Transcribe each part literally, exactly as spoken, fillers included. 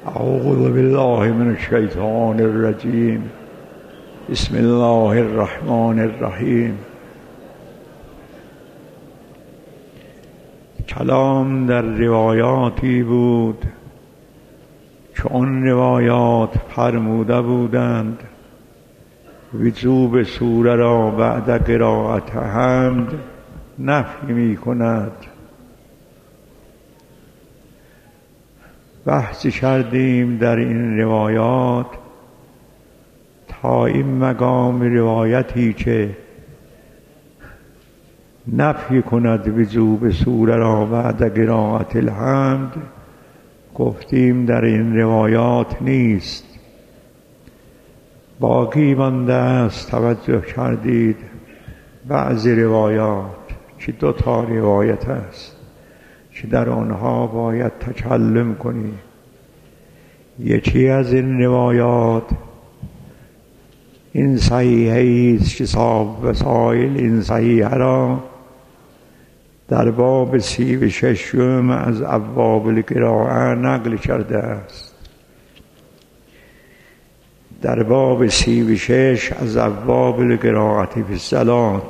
اعوذ بالله من الشیطان الرجیم. بسم الله الرحمن الرحیم. کلام در روایاتی بود چون روایات فرموده بودند وجوب سوره را بعد قرائت حمد نفی می کند. بحثی کردیم در این روایات تا این مقام روایتی که نفی کند وجوب سوره را بعد قرائت الحمد، گفتیم در این روایات نیست. باقی مانده است توجه کردید بعضی روایات که دو تا روایت است که در آنها باید تکلم کنی. یکی از این روایات این صحیحه است که صاحب وسائل این صحیحه را در باب سی و ششم از ابواب القراءه نقل کرده است. در باب سی و شش از ابواب القراءه فی الصلاة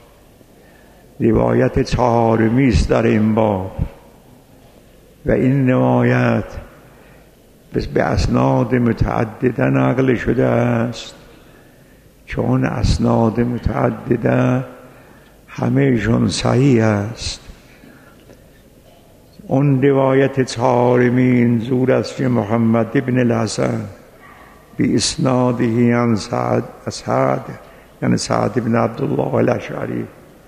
روایت چهارمی است در این باب و این روایت به اسناد متعدده نقل شده است. چون اسناد متعدده همهشون صحیح است. اون روایت چهارمی اینجور است که محمد ابن الحسن بی اسناده عن سعد سعد یعنی سعد ابن عبدالله الاشعری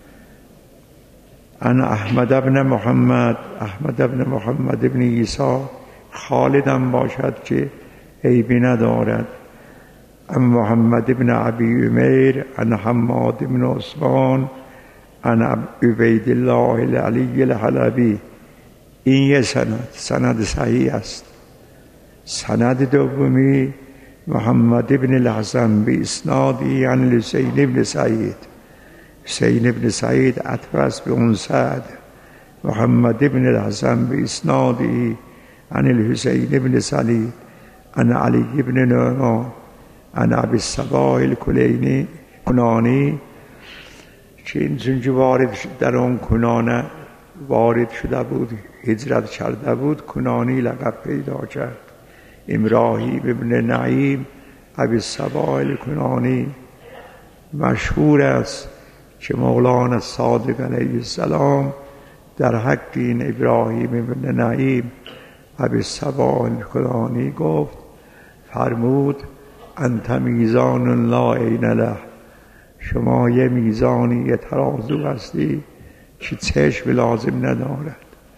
عن احمد ابن محمد احمد ابن محمد ابن عیسی خالدم باشد که عیبی ندارد. عن محمد ابن ابی عمیر عن حماد ابن عثمان عن عبید الله العلی الحلبی. این یه سند سند صحیح است. سند دومی محمد ابن الحسن بی اسنادی عن حسین ابن سعید. حسین ابن سعید عطف به اون سعد. محمد ابن الحسن بی اسنادی عن الحسین ابن سعید عن علی ابن نعمان عن ابی الصباح الکلینی کنانی که اینجا وارد در اون کنانه وارد شده بود، هجرت کرده بود، کنانی لقب پیدا کرد. ابراهیم ابن نعیم ابی الصباح الکنانی مشهور است که مولانا صادق علیه السلام در حق این ابراهیم ابن نعیم ابی الصباح الکنانی گفت، فرمود انت میزان لا عین له، شما یه میزانی یه ترازو هستی که چشم لازم ندارد.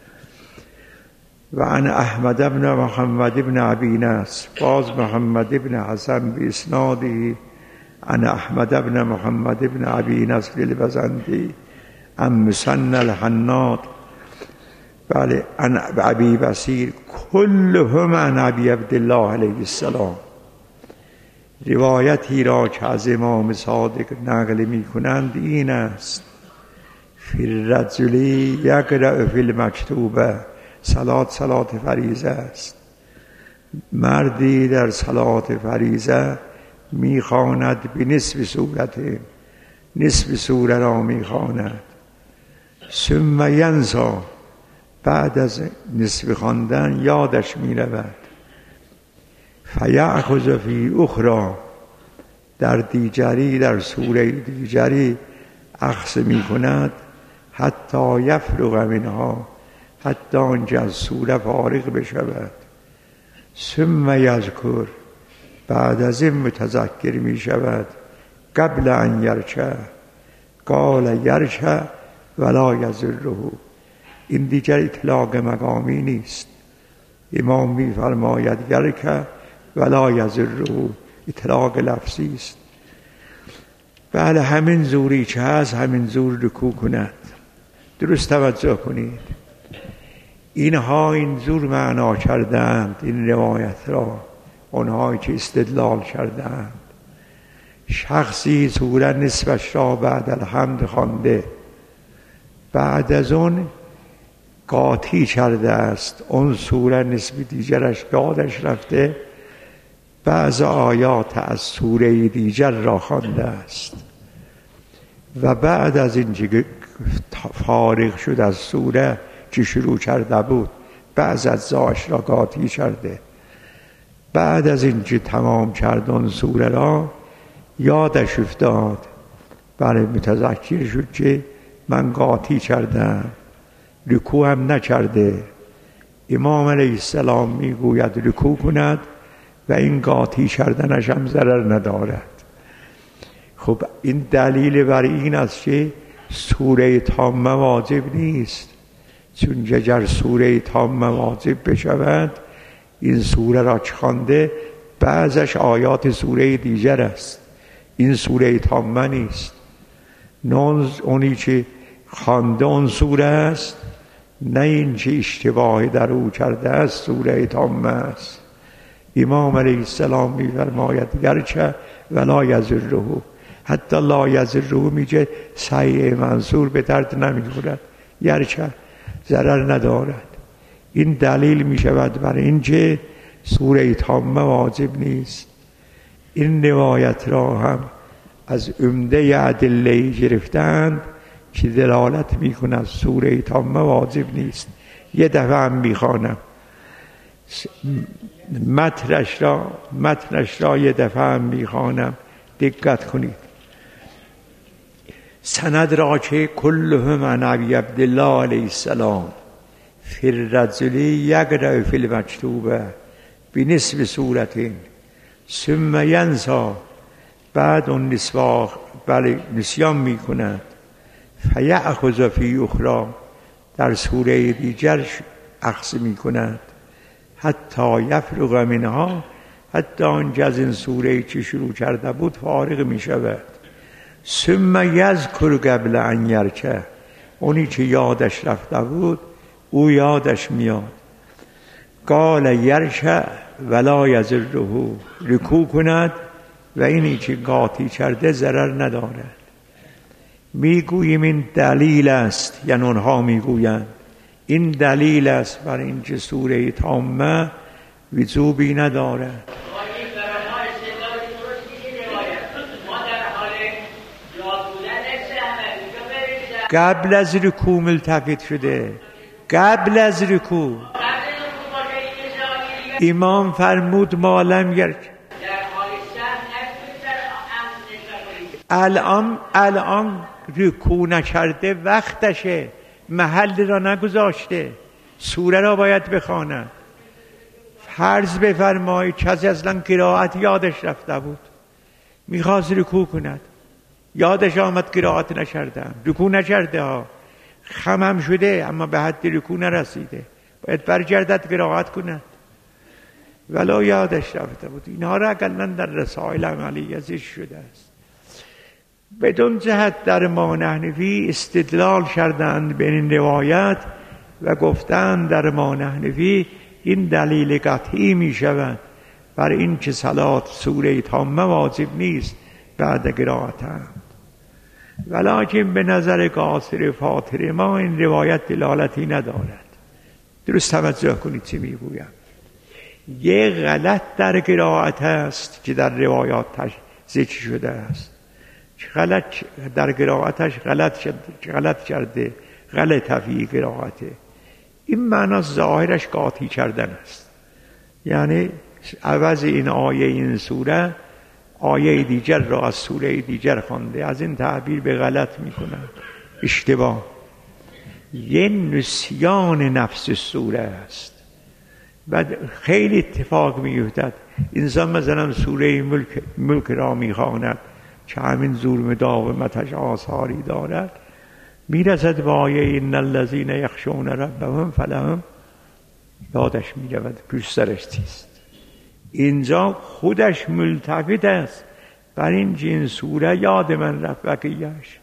و عن احمد ابن محمد ابن ابی نصر باز محمد ابن حسن بی اسنادی عن احمد ابن محمد ابن ابی نصر البزنتی عن مسن الحناط بله عن ابی بصیر کلهم عن ابی عبدالله علیه السلام. روایتی را که از امام صادق نقل می کنند این است: فی الرجل یقرأ فی المکتوبه، صلات صلات فریضه است. مردی در صلات فریضه میخواند به نصف سورت، نصف سوره را میخواند. ثم ینسا، بعد از نصف خواندن یادش میرود. فیأخذ فی اخرى، در دیگری در سوره دیگری اخذ میکند. حتی یفرغ منها، حتی آنکه از سوره فارغ بشود. ثم یذکر، بعد از این متذکر می شود. قبل ان یرکع، قال یرکع ولا یضره. این دیگر اطلاق مقامی نیست. امام می فرماید یرکع ولا یضره، اطلاق لفظی است. بله همین زوری که هست همین زور رکوع کند. درست توجه کنید. اینها این زور معنا کردند این روایت را، اونهایی که استدلال کردند. شخصی سوره نصفش را بعد الحمد خوانده، بعد از اون قاطی کرده است، اون سوره نسبی دیگرش یادش رفته، بعض آیات از سوره دیگر را خوانده است و بعد از اینکه فارغ شد از سوره که شروع کرده بود بعض اجزاش را قاطی کرده. بعد از اینکه تمام کرد اون سوره را یادش افتاد، برای متذکر شد که من قاطی کردم، رکوع هم نکرده. امام علیه السلام میگوید رکوع کند و این قاطی کردنش هم ضرر ندارد. خب این دلیل بر این است که سوره تامه واجب نیست، چون اگر سوره تامه واجب بشود این سوره را خوانده بعضش آیات سوره دیگر است، این سوره تامه نیست. نه اونی که خوانده اون سوره است، نه این که اشتباهی در او کرده است سوره تامه است. امام علیه السلام می‌فرماید گرچه ولا یضره، حتی لا یضره میگه سعی منصور به درد نمیخورد، گرچه ضرر ندارد. این دلیل میشود برای اینکه سوره تامه واجب نیست. این روایت را هم از عمده ادله گرفتند که دلالت میکند سوره تامه واجب نیست. یه دفعه هم میخوانم متنش را متنش را یه دفعه هم میخوانم، دقت کنید. سند را که کلهم عن ابی عبدالله علیه السلام فی الرجل یقرأ فی المکتوبه بنصف سورتین ثم ینسی، بعد اون نسواخ بله نسیان میکند، فیأخذ فی اخری، در سوره دیگر اخذ میکند، حتی یفرغ منها، حتی آنجا از این سوره که شروع کرده بود فارغ میشود. ثم یذکر قبل ان یرکع، اونی که یادش رفته بود او یادش میاد. قال یرکع ولا یضره، رکوع کند و اینی که قاطی کرده ضرر ندارد. میگوییم این دلیل است، یعنی اونها میگویند این دلیل است برای اینکه سوره تامه وجوبی ندارد. قبل از رکوع ملتفت شده، قبل از رکوع امام فرمود مالم گر الان الان رکوع نکرده وقتشه، محل را نگذاشته، سوره را باید بخواند. فرض بفرمایید کسی اصلا قرائت یادش رفته بود، میخواست رکوع کند، یادش آمد قرائت نکردم، رکوع نکرده ها، خمم شده اما به حد رکوع نرسیده، باید برگردد قرائت کند، ولی یادش رفته بود. اینها را اقلا در رسائل عملیه ذکر شده است. بدون جهت در ما نحنفی استدلال کردند به این روایت و گفتند در ما نحنفی این دلیل قطعی می شود بر این که صلات سوره تامه واجب نیست بعد قرائتند. ولیکن به نظر قاصر فاطر ما این روایت دلالتی ندارد. درست توجه کنید چی میگویم. یه غلط در قرائت است که در روایات ذکر شده است، غلط در قرائتش غلط غلط کرده، غلط فی قرائته. این معنا ظاهرش قاطی کردن است، یعنی عوض این آیه این سوره آیه دیگر را از سوره دیگر خوانده، از این تعبیر به غلط میکنند، اشتباه. یه نسیان نفس سوره است. بعد خیلی اتفاق میافتد انسان مثلا سوره ملک, ملک را میخواند که همین ظلم داومتش آثاری دارد، میرسد به آیه این الذین یخشون ربهم فلهم، یادش میرود پیش سرش چیست. اینجا خودش ملتفت است بر این جن سوره یاد من رفت بقیهش.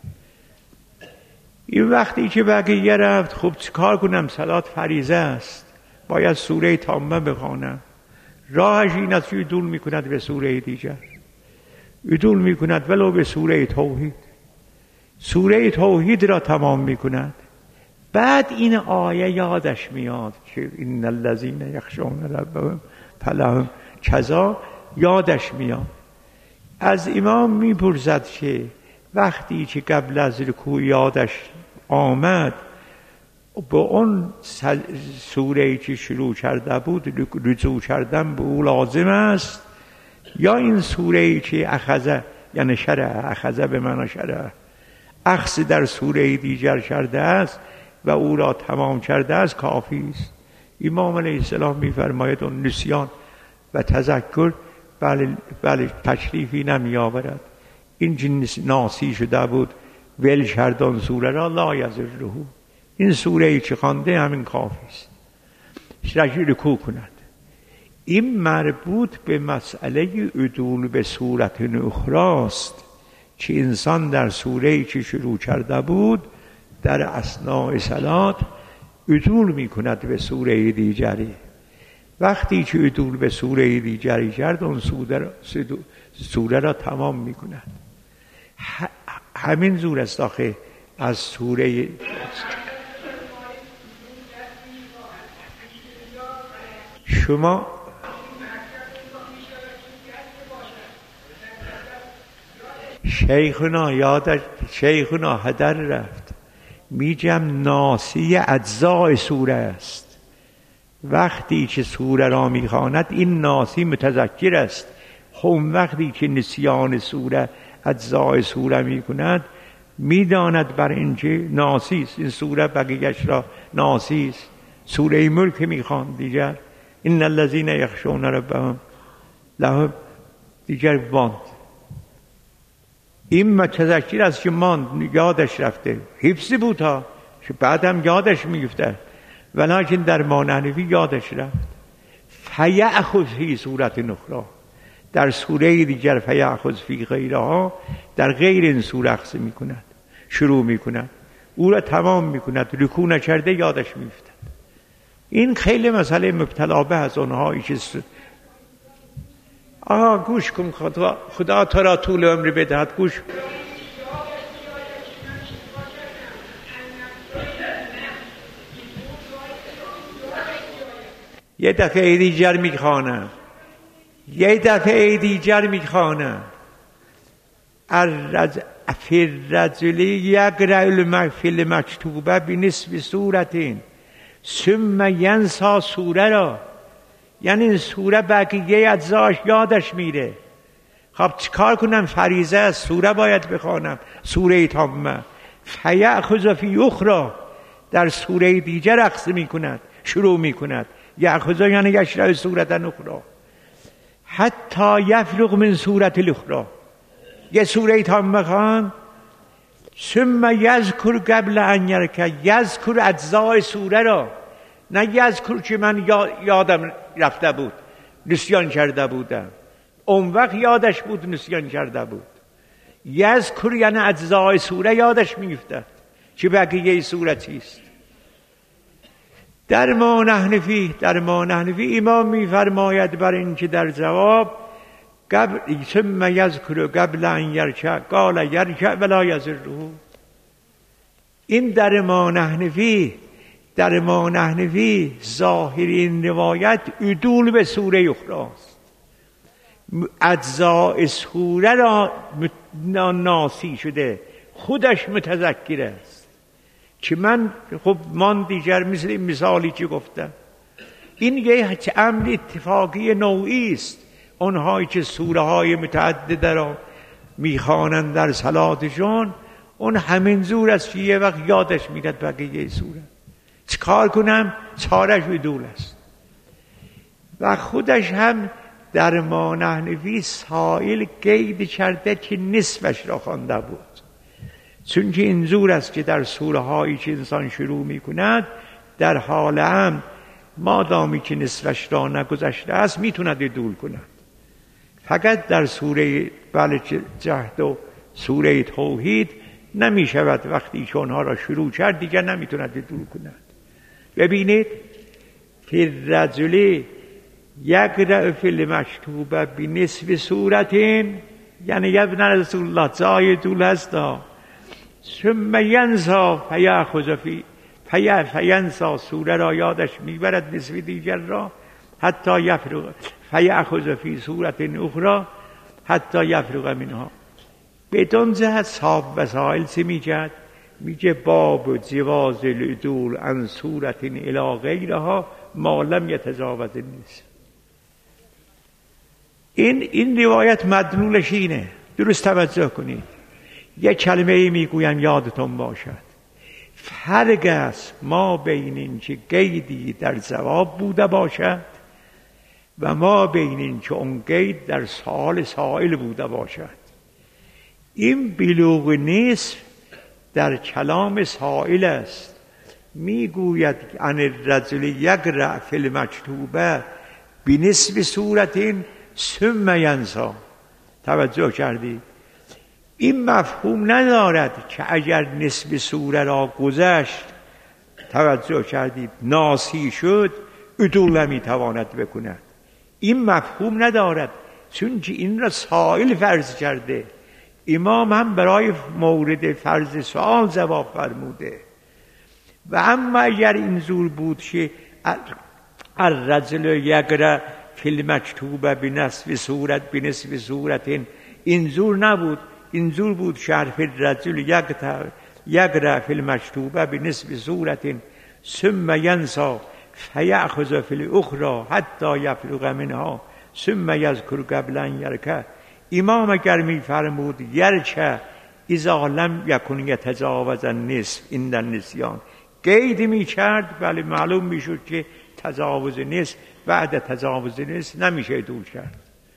این وقتی که بقیه رفت خب چیکار کنم؟ صلات فریضه است، باید سوره تامه بخوانم. راهش این است که عدول میکند به سوره دیگر، عدول میکند ولو به سوره توحید، سوره توحید را تمام میکند، بعد این آیه یادش میاد که این الذین یخشون ربهم فلهم کذا، یادش میاد. از امام میپرسد که وقتی که قبل از رکوع یادش آمد به اون سوره‌ای که شروع کرده بود رجوع کردن به او لازم است، یا این سوره‌ای که اخذ یعنی شرع، اخذ به معنی شرع، اخذ در سوره دیگر کرده است و او را تمام کرده است کافی است. امام علیه السلام می‌فرماید اون نسیان و تذکر بله بله تشریفی نمی آورد. این جنس ناسی شده بود ول کرد آن سوره را، لا یضره، این سوره ای که خوانده همین کافی است، رکوع کند. این مربوط به مسئله عدول به صورت اخری است که انسان در سوره ای که شروع کرده بود در اثناء صلات عدول می کند به سوره دیگری. وقتی که عدول به سوره دیگری کرد اون سوره, سوره را تمام می کند. همین زور است آخه از سوره شما شیخنا یادش شیخنا هدر رفت، میگم ناسی اجزای سوره است. وقتی که سوره را میخواند این ناسی متذکر است. هم وقتی که نسیان سوره اجزای سوره میکند میداند بر اینکه ناسی است، این سوره بقیه‌اش را ناسی است. سوره ملک میخواند دیگر ان الذین یخشون ربهم لهم دیگر باند. این متذکر است که ماند، یادش رفته، حفظی بود ها، بعدم یادش میفته، ولیکن در مانوی یادش رفت. فیأخذ فی صورت اخری، در سوره دیگر فیأخذ فی غیرها، در غیر این سوره اخذ میکند، شروع میکند، او را تمام میکند، رکوع نکرده یادش میفته. این خیلی مسئله مبتلا به از اونهایی که آها گوش کن، خدا, خدا تو را طول عمر بدهد. گوش یه دفعه دیگر میخوانم یه دفعه دیگر میخوانم الرجل فی الرجل یقرأ المفعول مکتوبه بنصف سورتین ثم ینسا سوره را، یعنی این سوره بقیه اجزاش یادش میره. خب چیکار کنم؟ فریضه است، سوره باید بخوانم، سوره تامه. فیأخذ فی اخری، در سوره دیگر اخذ میکند، شروع میکند. یأخذ یعنی یشرع سورة اخری حتی یفرغ من سورة الاخری، یه سوره تامه خوان. ثم یذکر قبل ان یرکع، یذکر اجزای سوره را، نه یذکر که من یادم رفته بود نسیان کرده بودم، اون وقت یادش بود نسیان کرده بود. یذکر یعنی اجزای سوره یادش میفته که بقیه سوره چیست. در ما نحن فیه، در ما نحن فیه امام میفرماید بر این که در جواب قبل ثم یذکر قبل ان یرکع قال یرکع ولا یضره. این در ما نحن فیه، در ما نحن فیه ظاهر این روایت عدول به سوره اخری است. اجزاء سوره را ناسی شده، خودش متذکر است که من خب من دیگر مثل این مثالی که گفتم. این یه امر اتفاقی نوعی است. اونهایی که سوره های متعدد را میخوانند در صلاتشون، اون همین زور است که یه وقت یادش میاد بقیه سوره. چیکار کنم؟ چارش عدول است. و خودش هم در ما نحن فیه سائل قید کرده که نصفش را خوانده بود، چون که این زور است که در سوره هایی که انسان شروع میکند در حال هم مادامی که نصفش را نگذشته است میتوند عدول کند. فقط در سوره بله جهد و سوره توحید نمی شود، وقتی که اونها را شروع کرد دیگر نمیتوند عدول کند. ببینید فی الرجل یقرأ فی المکتوبه بنصف سورتین، یعنی ابن رسول الله جای عدول هست. ثم ینسا فیأخذ فی فی فینسا سوره را یادش میبرد نصف دیگر را حتی یفرغ فیأخذ فی صورت اخرى حتی یفرغ منها. بدون جهت صاحب وسائل چی میگه؟ میگه باب و جواز العدول عن صورت الی غیرها ما لم یتجاوز النصف. این این روایت مدلولش اینه، درست توجه کنید. یک کلمه ای میگویم یادتون باشد، فرق است ما بین این که قیدی در جواب بوده باشد و ما بین این که اون قید در سوال سائل بوده باشد. این بلوغ نصف در کلام سائل است، میگوید ان الرجل یقرأ فی المکتوبه بنصف صورت ثم ینسا. توجه کردید؟ این مفهوم ندارد که اگر نصف سوره را گذشت، توجه کردید، ناسی شد، عدول نمیتواند بکند. این مفهوم ندارد، چون این را سائل فرض کرده. امام هم برای مورد فرض سوال جواب فرموده. و اما اگر این زور بود که الرجل یقرأ فی المکتوبه بنصف صورت بنصف صورت، این زور نبود. این زور بود که حرف الرجل یقرأ فی المکتوبه بنصف صورت ثم ینسا فیأخذ فی الاخری حتی یفرغ منها ثم یذکر قبل ان یرکع. امام اگر می فرمود یرکع اذا لم یکن یتجاوز النصف عند النسیان، قید می کرد، بله معلوم می شد که تجاوز نصف بعد تجاوز نصف نمیشه دور کرد.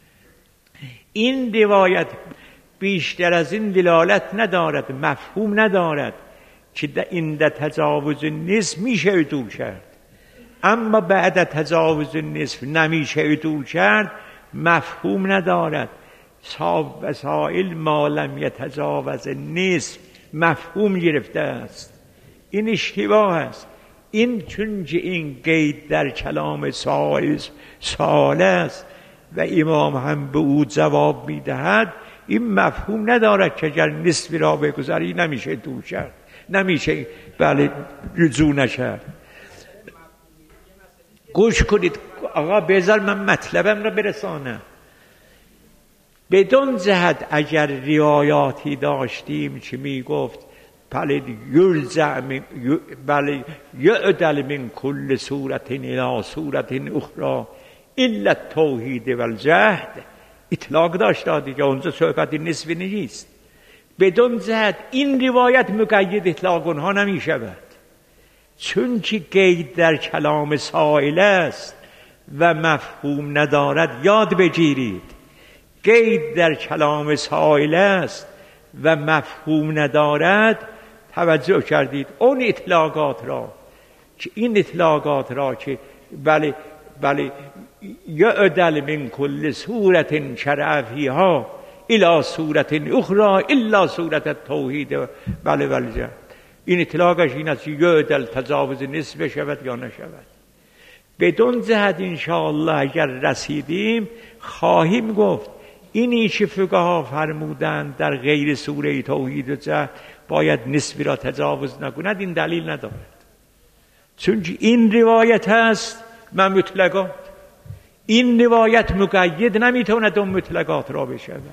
این روایت بیشتر از این دلالت ندارد، مفهوم ندارد که این در تجاوز نصف میشه دور کرد، اما بعد تجاوز نصف نمیشه دور کرد، مفهوم ندارد. صاحب وسائل ما لم یتجاوز نصف مفهوم گرفته است. این اشتباه است. این چون که این قید در کلام سائل سائل است و امام هم به او جواب میدهد، این مفهوم ندارد که اگر نصف را بگذاری نمیشه دور کرد، نمیشه بله رجوع نکرد. گوش کنید آقا، بذار من مطلبم را برسانم. بدون جهت اگر روایاتی داشتیم که میگفت بله یلزع بله یعدل من کل صورت الی صورت اخرى الا التوحید والجهد، اطلاق داشته دیگه، اونجا صحبت نصف نیست. بدون جهت این روایت مقید اطلاق اونها نمی شود، چون که قید در کلام سائل است و مفهوم ندارد. یاد بگیرید، قید در کلام سائل است و مفهوم ندارد. توجه کردید؟ اون اطلاقات را که این اطلاقات را که بله بله یعدل من کل صورت شرع فیها الی صورت اخرى الا صورت التوحید بله بله، این اطلاقش این است که یعدل تجاوز نصف شود یا نشود. بدون جهت انشاءالله اگر رسیدیم خواهیم گفت اینی که فقها فرمودند در غیر سوره توحید و جهد باید نصف را تجاوز نکند، این دلیل ندارد، چون این روایت هست و مطلقات. این روایت مقید نمیتواند اون مطلقات را بشود.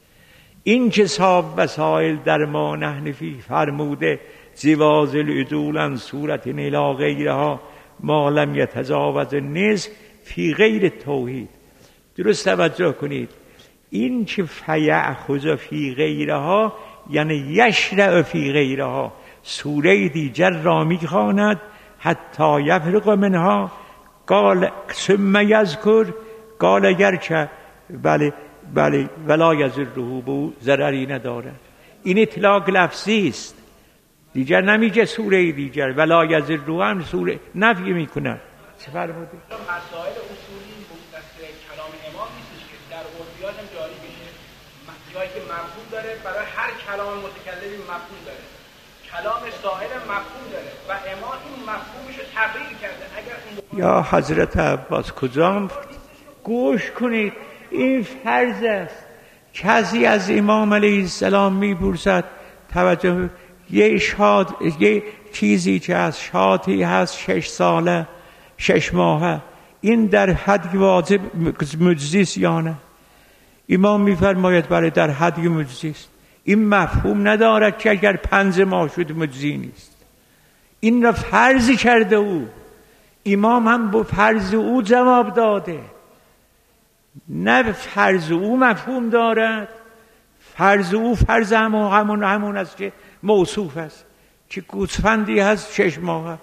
این که صاحب وسائل در ما نحن فی فرموده جواز العدول عن صورت الی غیرها ما لم یتجاوز النصف فی غیر توحید. درست توجه کنید، این که فیأخذ فی غیرها یعنی یشرع فی غیرها، سوره دیگر را میخواند حتی یفرغ منها قال ثم یذکر قال یرکع بله بله ولا یضره به ضرری ندارد. این اطلاق لفظی است، دیگر نمیگه سوره دیگر ولا یضره هم سوره نفی میکنه. چه فرموده؟ مسائل اصولی مختصر کلام امام نیستش که در عرفیات هم جاری بشه، جایی که مفهوم داره برای هر کلام متکلمی مفهوم داره، کلام سائل مفهوم داره و امام این مفهومش رو تغییر کرده. اگر یا حضرت عباس کجا؟ گوش کنید، این فرض است. کسی از امام علیه السلام میپرسد توجه یه شاد یه چیزی که از شاطی هست شش ساله شش ماهه، این در حد واجب مجزی است یا نه؟ امام میفرماید برای در حد مجزی است. این مفهوم ندارد که اگر پنج ماه شد مجزی نیست. این را فرضی کرده او. امام هم با فرض او جواب داده، نه فرض او مفهوم دارد. فرض او فرض همون همون همون است که موصوف است، که گوسفندی هست شش ماه.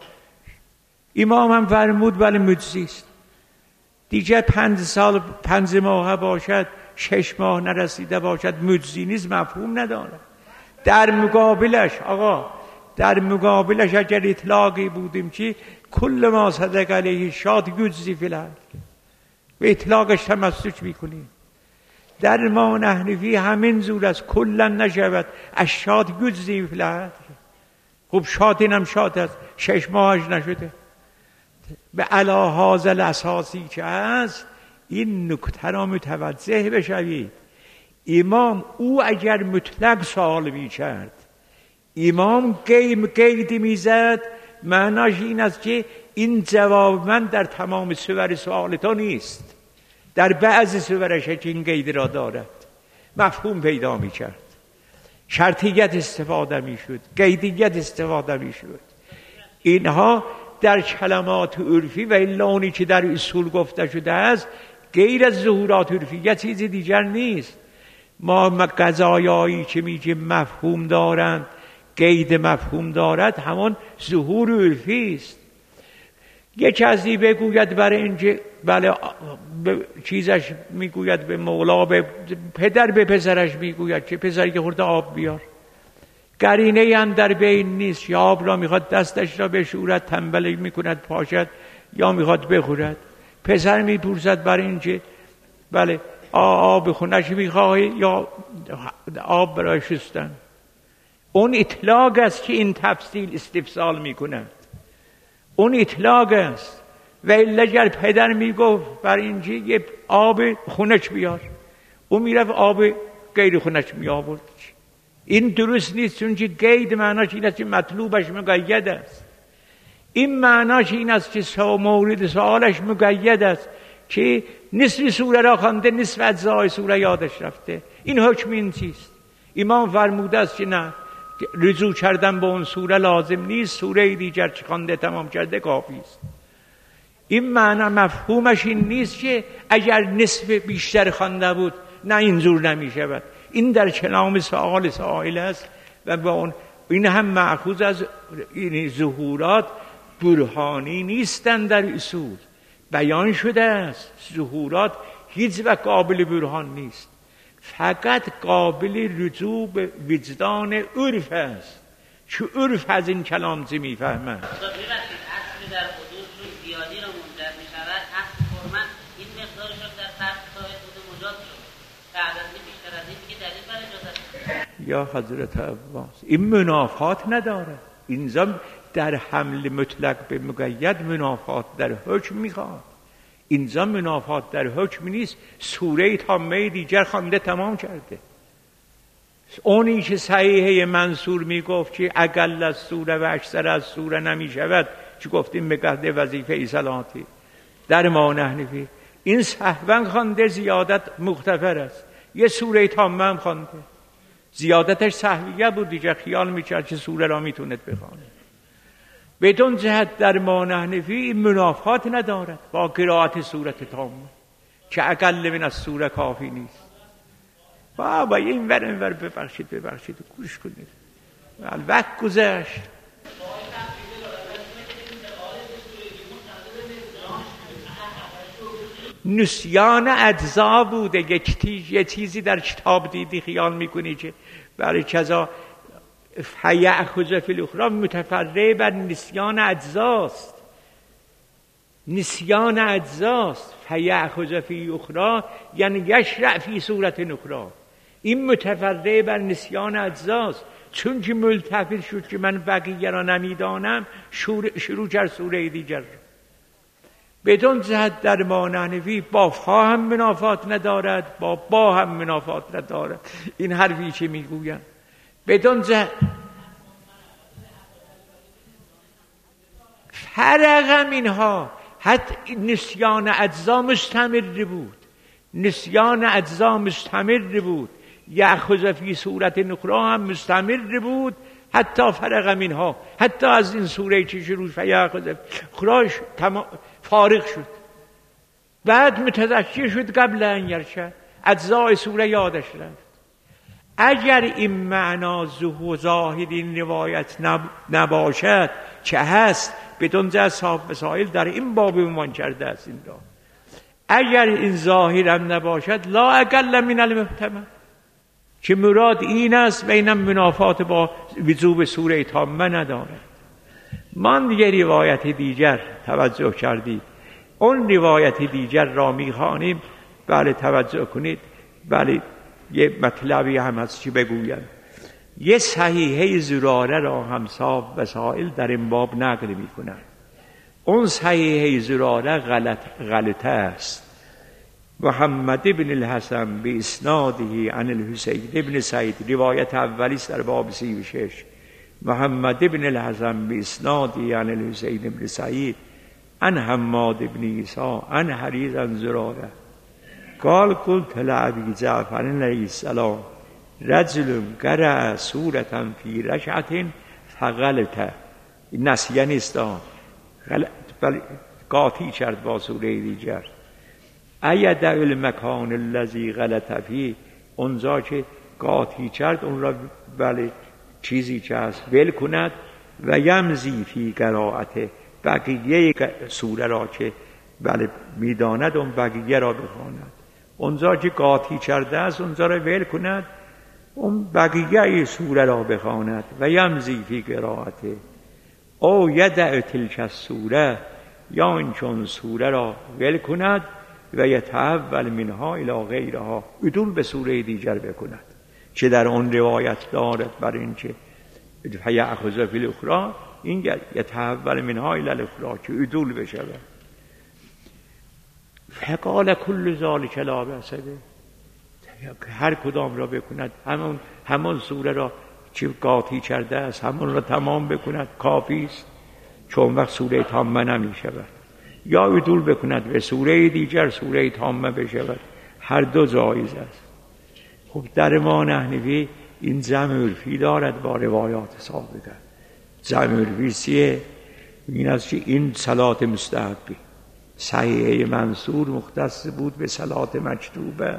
امام هم فرمود ولی مجزی است. دیگه پنج سال پنج ماه باشد شش ماه نرسیده باشد مجزی نیست، مفهوم نداره. در مقابلش آقا در مقابلش اگر اطلاقی بودیم که کل ما صدق علیه شاد یجزی فی الحال به اطلاقش تمسک میکنیم. در ما نحنفی همین زور است، کلا نشود اشاد یجزی فی الحال. خب شاد اینم شاد است، شش ماهش نشده. به علا هذا الاساسی که است این نکته را متوجه بشوید. امام او اگر مطلق سوال میکرد، امام قیم قیدی میزد، معناش این است که این جواب من در تمام صور سوال تو نیست، در بعض صورش که این قید را دارد. مفهوم پیدا میکرد، شرطیت استفاده میشد، قیدیت استفاده میشد. اینها در کلمات عرفی و الا که در اصول گفته شده است غیر از ظهورات عرفی چیز دیگر نیست. ما قضایایی که میگیم مفهوم دارند، قید مفهوم دارد، همون ظهور عرفی است. یک کسی بگوید برای اینکه بله چیزش میگوید به مولا، به پدر به پسرش میگوید که پسری که خورده آب بیار، قرینه هم در بین نیست، یا آب را میخواد دستش را بشورد تنبلی میکند پاشد، یا میخواد بخورد. پسر میپرسد برای اینکه بله آب خونش میخواهی یا آب برای شستن. اون اطلاق است که این تفصیل استفسال میکند، اون اطلاق است. و الا اگر پدر میگفت برای اینکه یه آب خونش بیار، اون میرفت آب غیر خونش میآورد. این درست نیست، چون که قید معناش این است که مطلوبش مقید است. این معناش این است که سو مورد سوالش مقید است، که نصف سوره را خوانده، نصف اجزای سوره یادش رفته. این حکم این چیست؟ امام فرموده است که نه، رجوع کردن به اون سوره لازم نیست، سوره دیگر چه خوانده تمام کرده کافی است. این معنی مفهومش این نیست که اگر نصف بیشتر خوانده بود نه اینجور نمیشود. این در کلام سوال سائل است و با اون این هم مأخوذ از این ظهورات برهانی نیستند. در اصول بیان شده است ظهورات هیچ وقت قابل برهان نیست، فقط قابل رجوع به وجدان عرف است، چون عرف از این کلام چه میفهمند. اصل در حدود رو زیادی رو منجر میشود، اصل فرمت این مقدارش رو در فرق صاحب بود مجاز شد، بعد از این بیشتر از این که دلیل بر اجازت یا حضرت عباس این منافات نداره. اینجا در حمل مطلق به مقید منافات در حکم میخواد، اینجا منافات در حکم نیست. سوره تامه دیگر خوانده تمام کرده. اونی که صحیحه منصور میگفت که اقل از سوره و اکثر از سوره نمیشود، چه گفتیم به قصد وظیفه ایصالاتی در ما نحنفی، این سهوا خوانده زیادت مغتفر است. یه سوره تامه هم خوانده، زیادتش سهویه بود دیگه، خیال میکرد که سوره را میتوند بخوانه. بدون جهت در ما نحنفی این منافات ندارد با قرائت سورت تامه که اقل من از سوره کافی نیست. بابا این ور این ور ببخشید ببخشید گوش کنید، وقت گذشت. نسیان اجزا بوده. یک تیج یه چیزی در کتاب دیدی خیال میکنی که برای کذا فیأخذ فی الاخری متفرع بر نسیان اجزاست. نسیان اجزاست. فیأخذ فی اخری یعنی یشرع فی صورت اخری. این متفرع بر نسیان اجزاست، چون که ملتفت شد که من بقیه را نمیدانم شروع کرد سوره دیگر. بدون جهت در ما نحنفی با فا هم منافات ندارد، با با هم منافات ندارد. این حرفی که میگویم بدون جهت هر رقم اینها حتی نسیان اجزا مستمر بود، نسیان اجزا مستمر بود، یأخذ فی صورت نخرى هم مستمر بود، حتی فرق منها، حتی از این سوره چه شروع فیأخذ خراش فارغ شد، بعد متذکر شد قبل ان یرشد، اجزای سوره یادش رفت. اگر این معنا ظهور ظاهر این روایت نباشد چه هست؟ بدون اصحاب مسائل در این باب عنوان کرده است این را. اگر این ظاهر هم نباشد لا اقل من المحتمل، که مراد این است و اینم منافات با وجوب سوره تامه ندارد. من یه روایت دیگر توجه کردید، اون روایت دیگر را میخوانیم. بله توجه کنید، بله یه مطلبی هم هست چی بگویم. یه صحیحه زراره را هم صاحب وسائل در این باب نقل میکنن. اون صحیحه زراره غلط غلطه است. محمد بن الحسن به اسناده عن الحسین بن سعید، روایت اولی است در باب سی و شش. محمد بن الحسن به اسناده عن الحسین بن سعید عن حماد بن عیسی عن حریز عن زراره قال قلت لأبي جعفر علیه السلام رجل قرأ سورة فی رکعة فغلط. نسیه نیست، بل قاطی کرد با سوره دیگر. ایدع المکان الذی غلط فیه، اونجا که قاطی کرد اون را بله چیزی که هست ول کند. و یمضی فی قرائته، بقیه سوره را که بله میداند اون بقیه را بخواند. اونجا که قاطی کرده است اونجا را ول کند، اون بقیه سوره را بخواند. و یمضی فی قرائته او یدع تلک السوره، یا این چون سوره را ول کند و یتحول منها الی غیرها، عدول به سوره دیگر بکند که در اون روایت دارد برای اینکه فیأخذ فی الاخری، این یتحول منها الی الاخری که عدول بشود. فقال کل ذلک لا بأس به، هر کدام را بکند، همون همون سوره را که قاطی کرده است همون را تمام بکند کافی است، چون وقت سوره تامه نمی شود. یا عدول بکند به سوره دیگر سوره تامه بشود، هر دو جایز است. خب در ما نحنفی این جمع عرفی دارد با روایات ثابته. جمع عرفی چیه؟ این است که این صلات مستحبی صحیحه منصور مختص بود به صلات مکتوبه.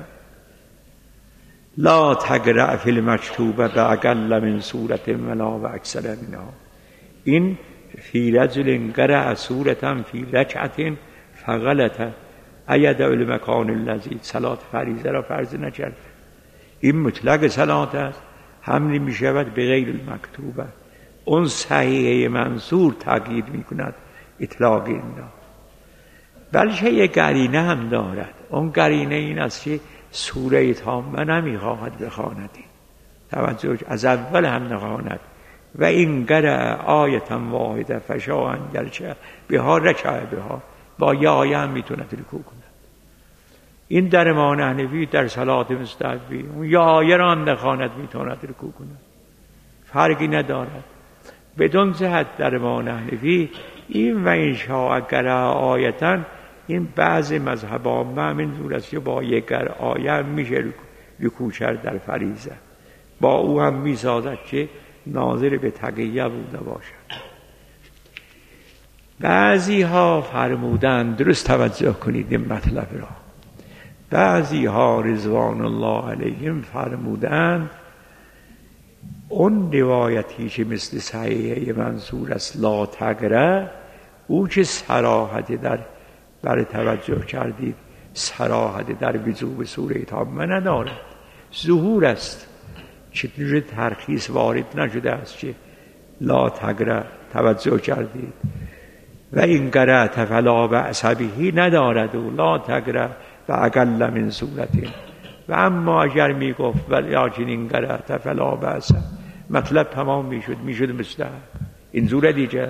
لا تقرأ فی المکتوبه باقل من سورة ولا و اکثر منها. این فی رجل قرأ سورة فی رکعة فغلط ایدع المکان الذی، صلات فریضه را فرض نکرد. این مطلق صلات است، حمل می شود به غیر المکتوبه. اون صحیحه منصور تقیید می کند اطلاق این را. بلکه یک قرینه هم دارد. اون قرینه این است که سوره تامه نمی خواهد بخواند، توجه از اول هم نخواند. و این قرأ آیتا واحده فشاء ان یرکع بها رکع بها، با یه آیه هم میتوند رکوع کند. این در ما نحنفی در صلات مستحبی اون یه آیه را هم نخواند میتوند رکوع کند، فرقی ندارد. بدون جهت در ما نحنفی این و این شاء قرأ آیتا، این بعض مذهبا همین جور است که با یک آیه هم میشه رکوع کرد در فریضه، با او هم میسازد که ناظر به تقیه بوده باشد. بعضی ها فرمودن، درست توجه کنید این مطلب را، بعضی ها رضوان الله علیهم فرمودن اون روایتی که مثل صحیحه منصور است لا تقرأ، او که صراحت در برای توجه کردید صراحت در وجوب سوره تامه ندارد، ظهور است که ترخیص وارد نشده است که لا تقرأ، توجه کردید. و این قرأ فلا بأس به ندارد و لا تقرأ و اقل من سورته. و اما اگر می گفت ولیکن این قرأ فلا بأس، مطلب تمام می شد، می شد مستحب. این زور دیگه.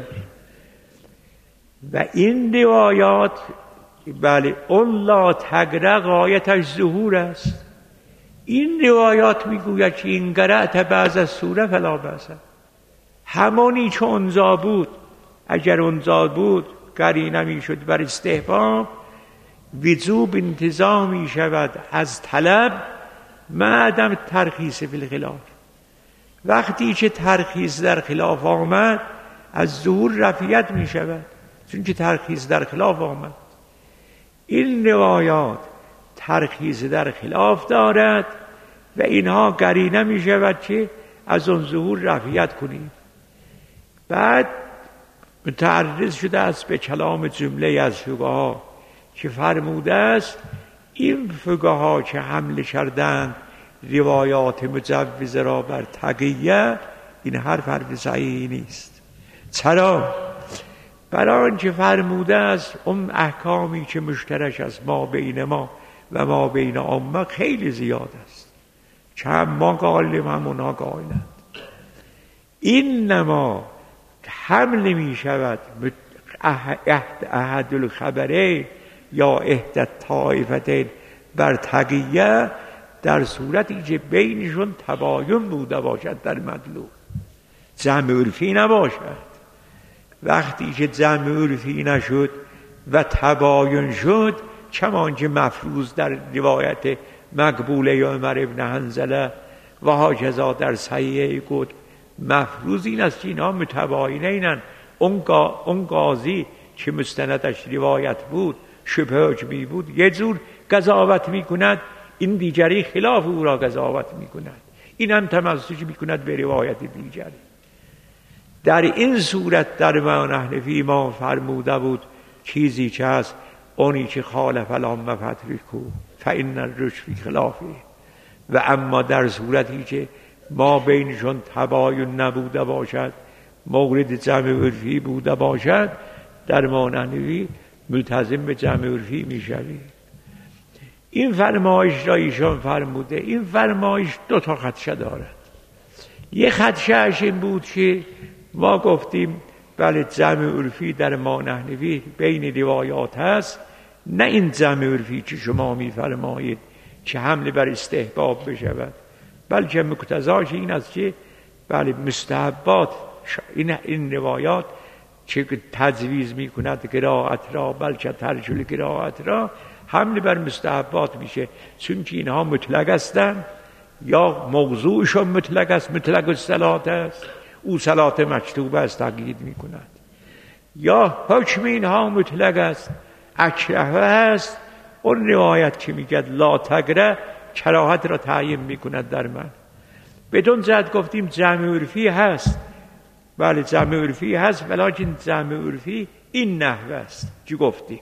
و این روایات بله اون لا تقرأ غایتش ظهور است. این روایات میگوید که این قرأت بعض از سوره فلا بأس، همونی که اونجا بود اگر اونجا بود قرینه میشد بر استحباب، وجوب انتزاع می شود از طلب معدم ترخیص فی الخلاف. وقتی که ترخیص در خلاف آمد از ظهور رفعیت می شود، چون که ترخیص در خلاف آمد. این روایات ترخیص در خلاف دارد و اینها قرینه می شود که از اون ظهور رفعیت کنید. بعد متعرض شده است به کلام جمله از فقها که فرموده است این فقها که حمل کردند روایات مجوزه را بر تقیه، این حرف حرف صحیحی نیست. چرا؟ برای آنکه فرموده است اون احکامی که مشترک است ما بین ما و ما بین امه خیلی زیاد است که هم ما قائلیم هم اونها قائلند. این نما حمل می شود احد الخبرین یا احد الطائفتین بر تقیه در صورتی که بینشون تباین بوده باشد در مدلول، جمع عرفی نباشد. وقتی که جمع عرفی نشد و تباین شد، چمان که مفروض در روایت مقبوله یا عمر ابن حنظله و هاکذا در صحیحه گفت مفروض این است که اینها متباینه اینن. اون, قا... اون قاضی که مستندش روایت بود شبه حکمی بود یه جور قضاوت می کند، این دیگری خلاف او را قضاوت می کند، این هم تمسک می کند به روایت دیگری. در این صورت در ما نحنفی ما فرموده بود چیزی که هست اونی که خالف العامه فترکو فإن الرشد فی خلافه، و اما در صورتی که ما بینشون تباین نبوده باشد، مورد جمع عرفی بوده باشد، در ما نحنفی ملتزم به جمع عرفی می شوی. این فرمایش را ایشان فرموده. این فرمایش دو تا خدشه دارد. یک خدشهش این بود که ما گفتیم بله جمع عرفی در ما نحنفی بین روایات هست، نه این جمع عرفی که شما می فرمایید که حمل بر استحباب بشود، بلکه مقتضاش این است که بله مستحبات این, این روایات که تجویز می کند قرائت را بلکه ترجل قرائت را حمل بر مستحبات میشه، چون که اینها مطلق هستند یا موضوعشون مطلق است، مطلق الصلات است، او صلات مکتوبه است تقیید می کند، یا حکم اینها مطلق است اکرهه است، اون روایت که میگد لا تقرأ کراهت را تعیین می کند در من. بدون جهت گفتیم جمع عرفی هست، بله جمع عرفی هست، ولیکن جمع عرفی این نحوه است که گفتیم،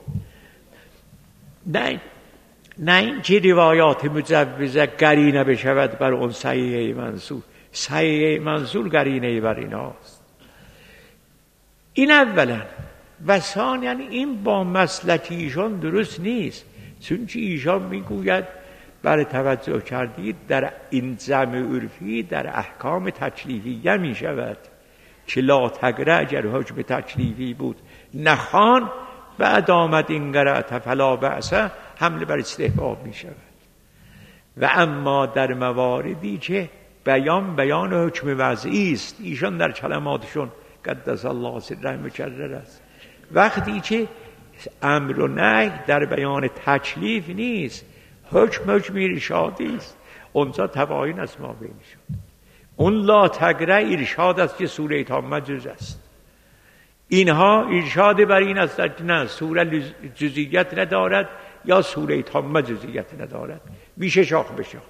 نه نه این که روایات مجوزه قرینه بشود بر اون صحیحه منصور. صحیحه منصور قرینه بر این هاست. این اولا. و ثانیاً این با مسلک ایشان درست نیست، چون که ایشان میگوید برای توجه کردید در این جمع عرفی در احکام تکلیفیه می شود که لا تقرأ اگر حکم تکلیفی بود نخوان بعد آمد این قرأت فلا بأس حمل بر استحباب می شود. و اما در مواردی که بیان بیان حکم وضعی است، ایشان در کلماتشون قدس الله سره مکرر است، وقتی که امر و نهی در بیان تکلیف نیست، حکم حکم ارشادی است، اونجا تباین است ما بینشون. اون لا تقرأ ارشاد است که سوره تامه جز است، اینها ارشاد بر این است که نه سوره جزئیت ندارد یا سوره تامه جزئیت ندارد، میشه شاخ به شاخ.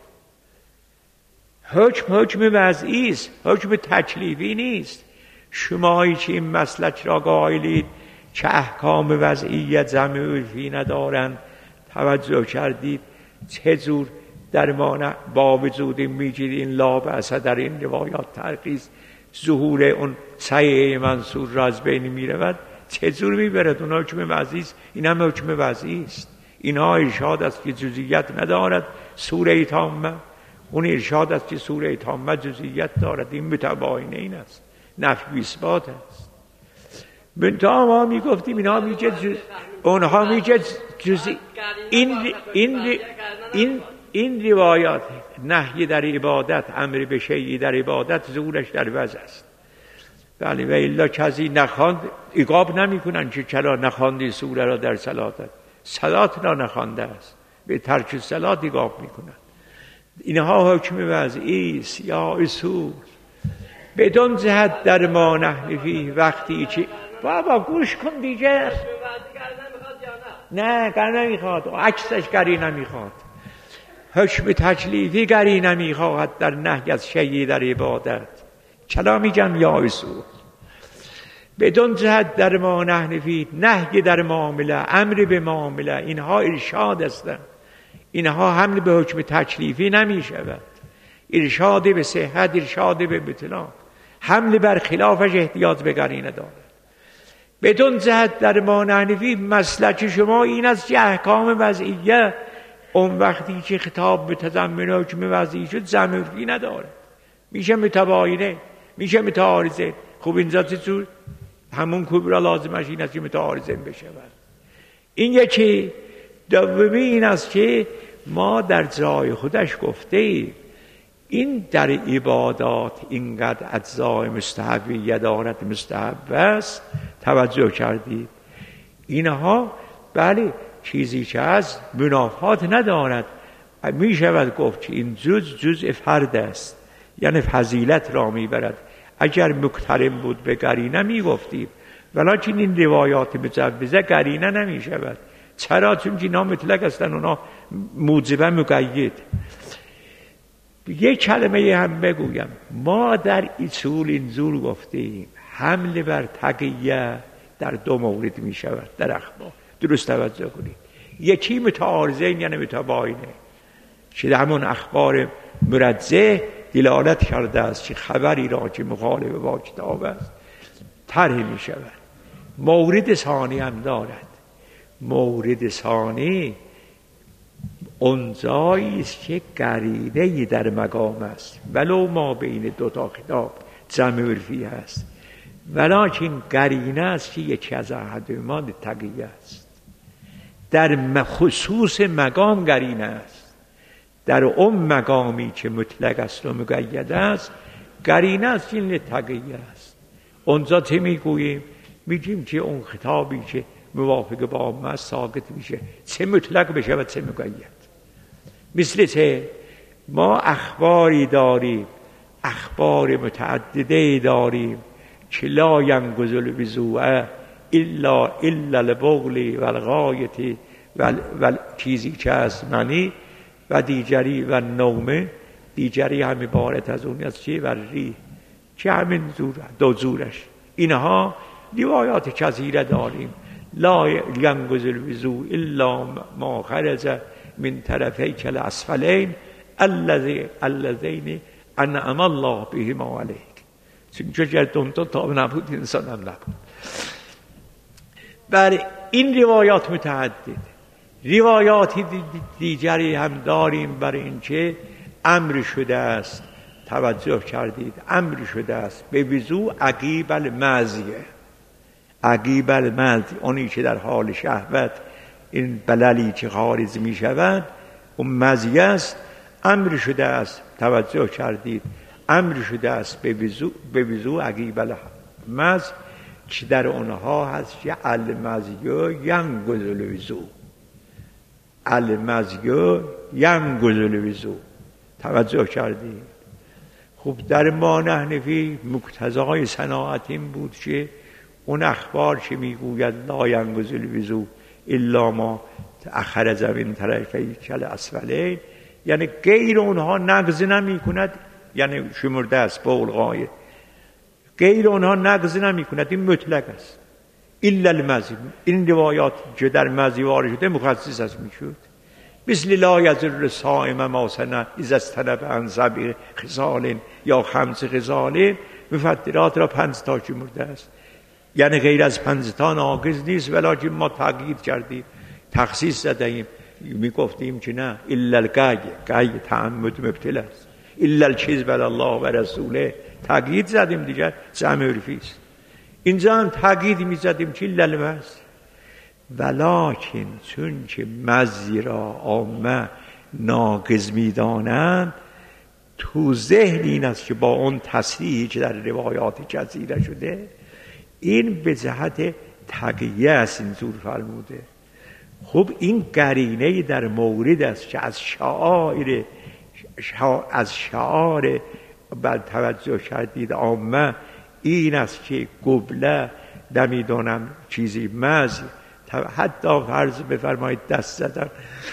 حکم حکم وضعی است، حکم تکلیفی نیست. شمایی که این مسلک را قائلید که احکام وضعیت جمع عرفی ندارند، توجه کردید چه جور در ما با وجود میگید این لا بأس در این روایات ترخیص ظهور اون صحیح منصور را از بین میرود، چه جور میبرد؟ اون حکم وضعی است، این هم حکم وضعی است. اینها ارشاد است که جزئیت ندارد سوره تامه، اون ارشاد است که سوره تامه جزئیت دارد. این متباینه این است، نفی اثبات است. منتها ما میگفتیم اینها میگه جز... اونها میگه جزئی. این این این این روایات نهی در عبادت، امر به شیئی در عبادت ظهورش در وضع است. بله. و الا کسی نخواند عقاب نمی کنن که چرا نخواندی سوره را در صلاتت، صلات را نخوانده است، به ترک صلات عقاب می کنن. اینها حکم وضعی است یا اصول. بدون جهت در ما نحن فیه وقتی چی بابا گوش کن دیگه. نه گر نمیخواد، عکسش گری نمیخواد. حکم تکلیفی گری نمیخواهد در نهی از شیء در عبادت. کلامی جمع یا اصول. بدون جهت در ما نحن فیه، نهی در معامله، امر به معامله، اینها ارشاد هستند. اینها حمل به حکم تکلیفی نمی شود. ارشاد به صحت، ارشاد به بطلان. حمل بر خلافش احتیاج به قرینه دارد. بدون جهت در ما نحن فیه، مسلک شما این است که احکام وضعیه اون وقتی که خطاب به تضمن حکم وضعی شد ضمیرفی نداره، میشه متباینه، میشه متعارضه. خوب اینجا چطور؟ همون کبرا لازمش این است که متعارضه بشود. این یکی. دومی این است که ما در جای خودش گفته ایم این در عبادات اینقدر اجزای مستحبیه دارد، مستحب است، توجه کردید. اینها بله چیزی که از منافات ندارد. می شود گفت که این جز جزء فرد است، یعنی فضیلت را می برد. اگر مقترن بود به قرینه می گفتیم، ولیکن این روایات مجوزه قرینه نمی شود. چرا؟ چون که اینا مطلق هستن، اونا موجبه مقید. یک کلمه هم بگویم، ما در اصول اینجور گفتیم حمل بر تقیه در دو مورد می شود در اخبار. درست توجه کنید. یکی متعارضه یعنی متباینه، که همون اخبار مرجح دلالت کرده است که خبری را که مخالف با کتاب است طرح می شود. مورد ثانی هم دارد. مورد ثانی اون جایی است که قرینه‌ای در مقام است، ولو ما بین دو تا خطاب جمع عرفی هست، ولیکن قرینه است که یکی از احدهما تقیه است. در خصوص مقام قرینه است. در اون مقامی که مطلق است و مقید است قرینه است که این تقیه است. اونجا چه میگوییم؟ میگیم که اون خطابی که موافق با ما ساقط میشه، چه مطلق بشه و چه مقید. مثل چه؟ ما اخباری داریم، اخبار متعدده داریم که لا ینقض الوضوء الا الا البول و الغایت و چیزی که از منی و دیگری و نومه، دیگری هم عبارت از اون است که و ری که همین زور دو زورش. اینها روایات کثیره داریم. لا ینقض الوضوء الا ما خرج من طرفیک الاسفلین اللذین انعم الله بهما علیک. چون که دون تا تاب نبود انسان هم نبود. برای این روایات متعدد. روایات دیگری هم داریم برای اینکه امر شده است، توجه کردید، امر شده است به وضو عقیب المزیه. عقیب المزی اونی که در حال شهوت این بللی که خارج می شود اون مزیه است. امر شده است، توجه کردید، امر شده است به وضو به وضو عقیب المز که در اونها هست که المزیو ینقض الوضو، المزیو ینقض الوضو. توجه کردید. خب در ما نحن فیه مقتضای صناعت این بود که اون اخبار که میگوید لا ینقض الوضو الا ما اخرج من طرفیک الاسفلین، یعنی غیر اونها نقض نمی کند، یعنی شمرده است بول غایه، غیر اونها نقض نمی کند. این مطلق است. الا المزی، این روایات که در مزی وارد شده مخصص است میشد. مثل لا یضر صائم ما سنه اذا استنب عن سبع خصال یا خمس خصال، مفطرات را پنج تا شمرده است، یعنی غیر از پنج تا ناقض نیست. ولیکن ما تاکید کردیم، تخصیص زدیم، میگفتیم که نه الا القی، قی تعمد مبتل است، الا الکذب علی الله و رسوله، تاکید زدیم دیگر، جمع عرفی است. اینجا هم تاکید میزدیم که الا المز، ولکن چون که مزی را عامه ناقض میدانند، تو ذهن این است که با اون تصریحی که در روایات جزیره شده این به جهت تقیه است اینجور فرموده. خب این قرینه در مورد است که از شعائر از شعار بر توجه کردید عامه این است که قبله نمیدانم چیزی مز حتی فرض بفرمایید دست زدن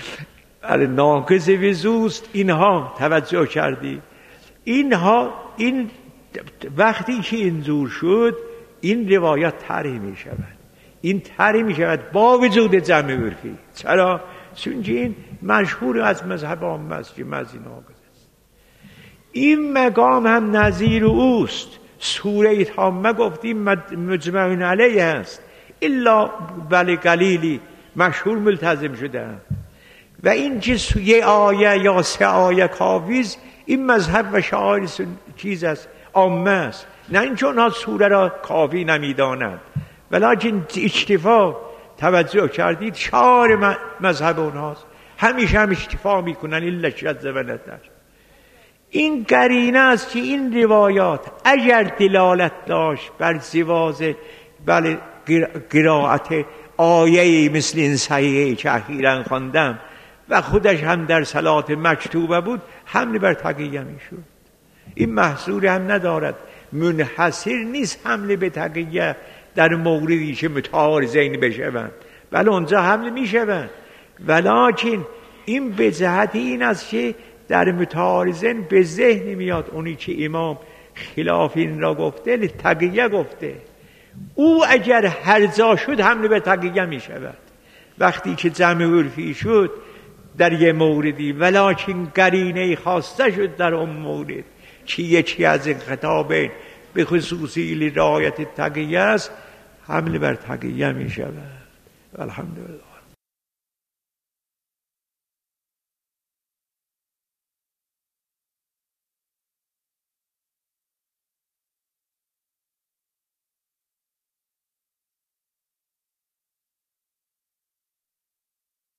ناقض وضوست، اینها توجه کردید. اینها این وقتی که اینجور شد این روایات طرح می شود، این طرح می شود با وجود جمع عرفی. چرا؟ چون این مشهور از مذهب عامه است که مزی ناقض است. این مقام هم نظیر اوست. سوره تامه گفتیم مجمع علیه است الا بل قلیلی مشهور ملتزم شده و این که یه آیه یا سه آیه کافیست این مذهب و شعائر چیز است، عامه است، نه این چون ها سوره را کافی نمیدانند ولیکن اکتفا توجه کردید شعار مذهب اونهاست، همیشه هم اکتفا میکنن الا شد و ندر. این قرینه است که این روایات اگر دلالت داشت بر زواز بله قرائت آیه‌ای مثل این صحیحه که اخیراً خواندم و خودش هم در صلات مکتوبه بود حمل بر تقیه میشد. این محصور هم ندارد، منحصر نیست حمل به تقیه در موردی که متعارضین بشوند، ولی اونجا حمل میشوند، ولکن این به جهت این است که در متعارضین به ذهن میاد اونی که امام خلاف این را گفته تقیه گفته، او اگر هر جا شد حمل به تقیه می شود. وقتی که جمع عرفی شد در یه موردی ولکن قرینه خواسته شد در اون مورد که یکی از این خطابین به خصوصی رعایت تقیه است، حمل بر تقیه می شود. الحمدلله.